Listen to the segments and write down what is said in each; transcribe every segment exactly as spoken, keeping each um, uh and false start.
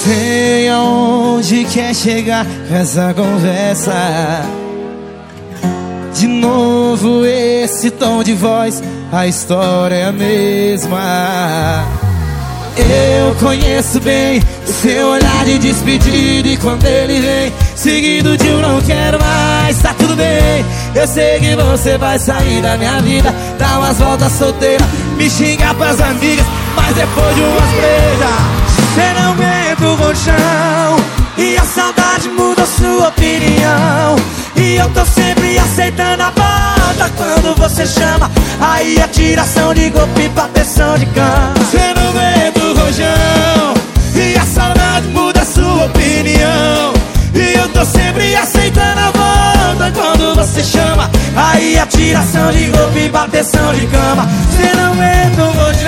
sei aonde quer chegar com essa conversa. De novo esse tom de voz, a história é a mesma. Eu conheço bem o seu olhar de despedida, e quando ele vem seguido de um não quero mais, tá tudo bem. Eu sei que você vai sair da minha vida, dar umas voltas solteira, me xingar pras amigas, mas depois de umas brejas cê não aguenta o rojão, e a saudade muda sua opinião. E eu tô sempre aceitando a volta quando você chama, aí é tiração de golpe, bateção de cama. Cê não aguenta o rojão, e a saudade muda sua opinião. E eu tô sempre aceitando a volta quando você chama, aí é tiração de golpe, bateção de cama. Cê não aguenta o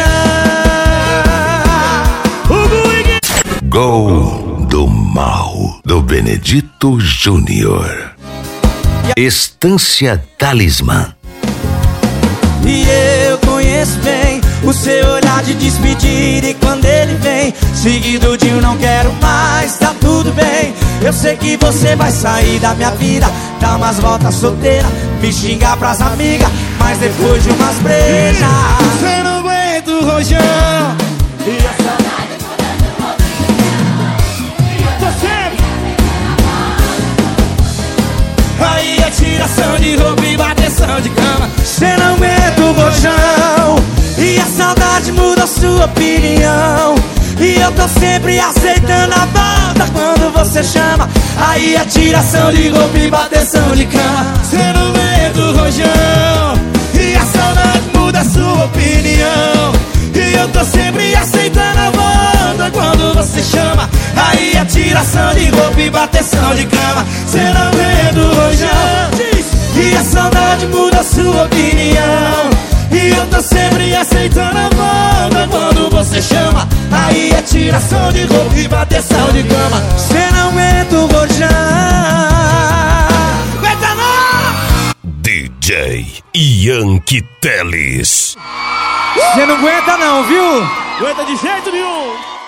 rojão. Gol do Mal, do Benedito Júnior. Estância Talismã. E eu conheço bem o seu olhar de despedida, e quando ele vem seguido de um não quero mais, tá tudo bem. Eu sei que você vai sair da minha vida, dar umas voltas solteira, me xingar pras amigas, mas depois de umas brejas cê não aguenta o rojão, e a saudade mudando a opinião. tô sempre. Aí é tiração de roupa e bateção de cama. Cê não aguenta o rojão, e a saudade muda sua opinião. E eu tô sempre aceitando a volta quando você chama, aí é tiração de golpe e bateção de cama. Cê não aguenta o rojão, e a saudade muda sua opinião. E eu tô sempre aceitando a volta quando você chama, aí é tiração de golpe e bateção de cama. Cê não aguenta o rojão, e a saudade muda sua opinião. e eu tô sempre aceitando a volta quando você chama, aí é tiração de roupa e bateção de cama. Cê não aguenta o rojão. Aguenta não! D J Yankee Teles. Cê não aguenta não, viu? Aguenta de jeito nenhum!